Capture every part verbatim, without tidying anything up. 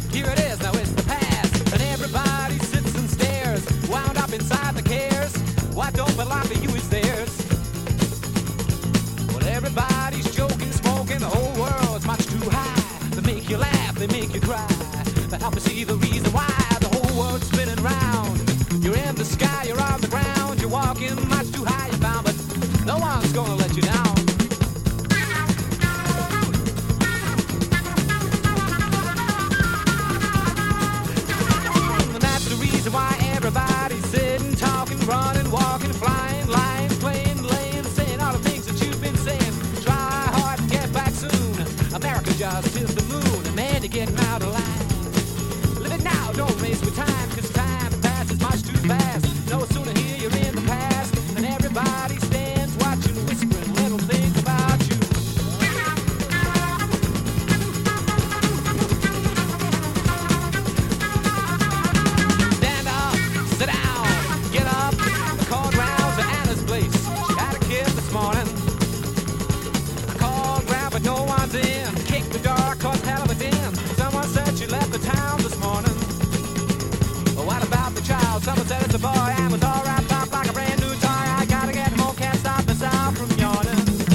Here it is, now it's the past, and everybody sits and stares, wound up inside the cares. Why don't belong to you is theirs. Well, everybody's joking, smoking, the whole world's much too high. They make you laugh, they make you cry, but help me see the reason why the whole world's spinning round. You're in the sky, you're on the ground, you're walking much too high, you found, but no one's gonna let you down. And that's the reason why everybody's sitting, talking, running, walking, flying, lying, playing, laying, saying all the things that you've been saying. Try hard and get back soon. America just hit the moon, and man, you're getting out of line. Live it now, don't waste your time, cause time passes much too fast. No sooner here, you're in the past, and everybody stands watching, whispering little things about you. Stand up, sit down, get up, I called round to Anna's place. She had a kid this morning. I called round, but no one's in. Kicked the door, caught hell of a din. Someone said she left the town this morning. Well, what about the child? Someone said it's a boy and was all wrapped up like a brand new toy. I gotta get home, can't stop myself from yawning.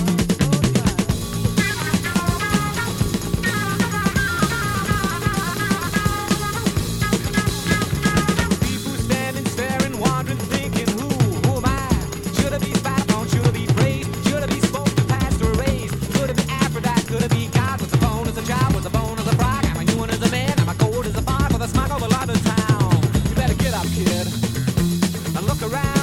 People standing, staring, wondering, thinking, who, who am I? Should I be spat upon? Should I be praised? Should I be supposed to pass or erased? Could it be Aphrodite? Could it be God? Was a bone as a child? Was a bone as a frog? Am I human as a man? Am I cold as a fog? With a smug of a lot of town? You better get up, kid, and look around.